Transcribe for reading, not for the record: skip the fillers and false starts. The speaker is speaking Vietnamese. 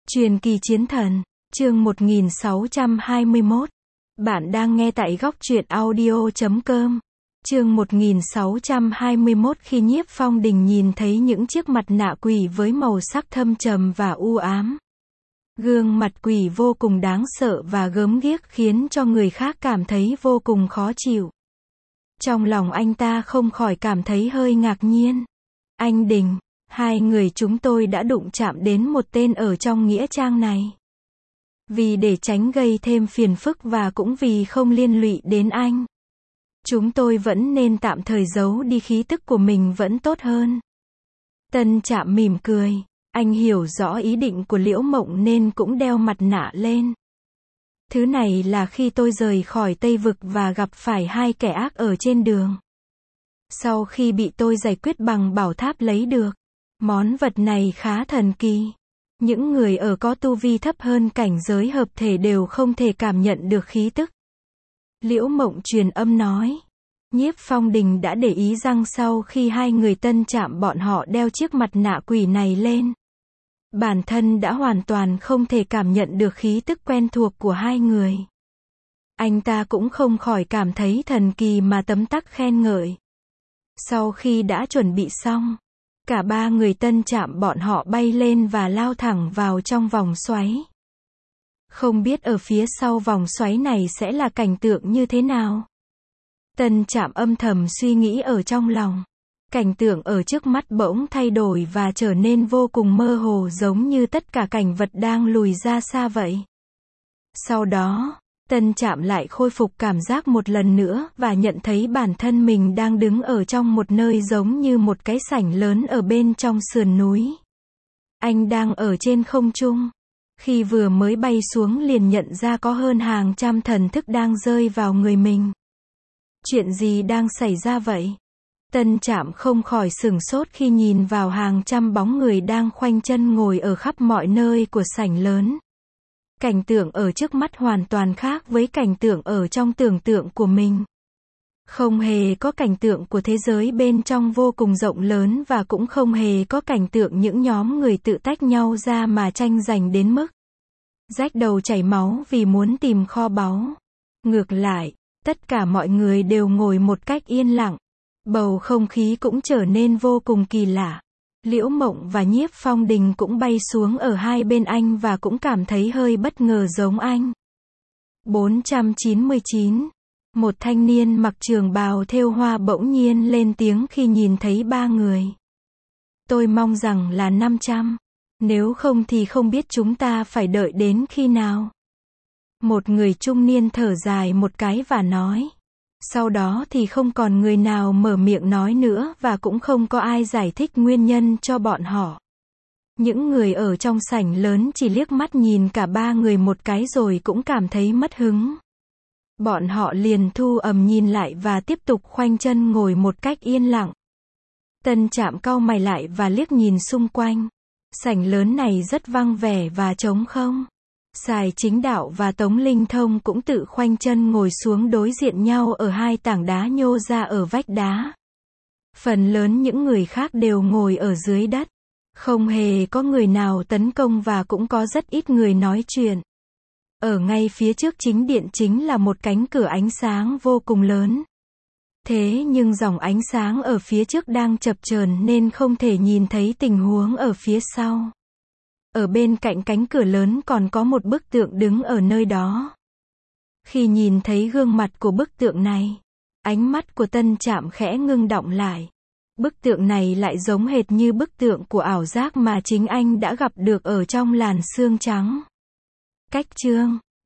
Truyền kỳ chiến thần, chương 1621. Bạn đang nghe tại góc truyện audio.com. Chương 1621. Khi Nhiếp Phong Đình nhìn thấy những chiếc mặt nạ quỷ với màu sắc thâm trầm và u ám. Gương mặt quỷ vô cùng đáng sợ và gớm ghiếc khiến cho người khác cảm thấy vô cùng khó chịu. Trong lòng anh ta không khỏi cảm thấy hơi ngạc nhiên. Anh Đình, hai người chúng tôi đã đụng chạm đến một tên ở trong nghĩa trang này. Vì để tránh gây thêm phiền phức và cũng vì không liên lụy đến anh, chúng tôi vẫn nên tạm thời giấu đi khí tức của mình vẫn tốt hơn. Tân Trạm mỉm cười, anh hiểu rõ ý định của Liễu Mộng nên cũng đeo mặt nạ lên. Thứ này là khi tôi rời khỏi Tây Vực và gặp phải hai kẻ ác ở trên đường. Sau khi bị tôi giải quyết bằng bảo tháp lấy được. Món vật này khá thần kỳ. Những người ở có tu vi thấp hơn cảnh giới hợp thể đều không thể cảm nhận được khí tức. Liễu Mộng truyền âm nói. Nhiếp Phong Đình đã để ý rằng sau khi hai người Tân Trạm bọn họ đeo chiếc mặt nạ quỷ này lên, bản thân đã hoàn toàn không thể cảm nhận được khí tức quen thuộc của hai người. Anh ta cũng không khỏi cảm thấy thần kỳ mà tấm tắc khen ngợi. Sau khi đã chuẩn bị xong, cả ba người Tân Trạm bọn họ bay lên và lao thẳng vào trong vòng xoáy. Không biết ở phía sau vòng xoáy này sẽ là cảnh tượng như thế nào. Tân Trạm âm thầm suy nghĩ ở trong lòng. Cảnh tượng ở trước mắt bỗng thay đổi và trở nên vô cùng mơ hồ, giống như tất cả cảnh vật đang lùi ra xa vậy. Sau đó, Tân Trạm lại khôi phục cảm giác một lần nữa và nhận thấy bản thân mình đang đứng ở trong một nơi giống như một cái sảnh lớn ở bên trong sườn núi. Anh đang ở trên không trung. Khi vừa mới bay xuống liền nhận ra có hơn hàng trăm thần thức đang rơi vào người mình. Chuyện gì đang xảy ra vậy? Tân Trạm không khỏi sửng sốt khi nhìn vào hàng trăm bóng người đang khoanh chân ngồi ở khắp mọi nơi của sảnh lớn. Cảnh tượng ở trước mắt hoàn toàn khác với cảnh tượng ở trong tưởng tượng của mình. Không hề có cảnh tượng của thế giới bên trong vô cùng rộng lớn và cũng không hề có cảnh tượng những nhóm người tự tách nhau ra mà tranh giành đến mức rách đầu chảy máu vì muốn tìm kho báu. Ngược lại, tất cả mọi người đều ngồi một cách yên lặng. Bầu không khí cũng trở nên vô cùng kỳ lạ. Liễu Mộng và Nhiếp Phong Đình cũng bay xuống ở hai bên anh và cũng cảm thấy hơi bất ngờ giống anh. 499. Một thanh niên mặc trường bào thêu hoa bỗng nhiên lên tiếng khi nhìn thấy ba người. Tôi mong rằng là 500. Nếu không thì không biết chúng ta phải đợi đến khi nào. Một người trung niên thở dài một cái và nói. Sau đó thì không còn người nào mở miệng nói nữa và cũng không có ai giải thích nguyên nhân cho bọn họ. Những người ở trong sảnh lớn chỉ liếc mắt nhìn cả ba người một cái rồi cũng cảm thấy mất hứng. Bọn họ liền thu ầm nhìn lại và tiếp tục khoanh chân ngồi một cách yên lặng. Tân Trạm cau mày lại và liếc nhìn xung quanh. Sảnh lớn này rất vắng vẻ và trống không. Sài Chính Đạo và Tống Linh Thông cũng tự khoanh chân ngồi xuống đối diện nhau ở hai tảng đá nhô ra ở vách đá. Phần lớn những người khác đều ngồi ở dưới đất. Không hề có người nào tấn công và cũng có rất ít người nói chuyện. Ở ngay phía trước chính điện chính là một cánh cửa ánh sáng vô cùng lớn. Thế nhưng dòng ánh sáng ở phía trước đang chập chờn nên không thể nhìn thấy tình huống ở phía sau. Ở bên cạnh cánh cửa lớn còn có một bức tượng đứng ở nơi đó. Khi nhìn thấy gương mặt của bức tượng này, ánh mắt của Tân Trạm khẽ ngưng đọng lại. Bức tượng này lại giống hệt như bức tượng của ảo giác mà chính anh đã gặp được ở trong làn sương trắng. Cách chương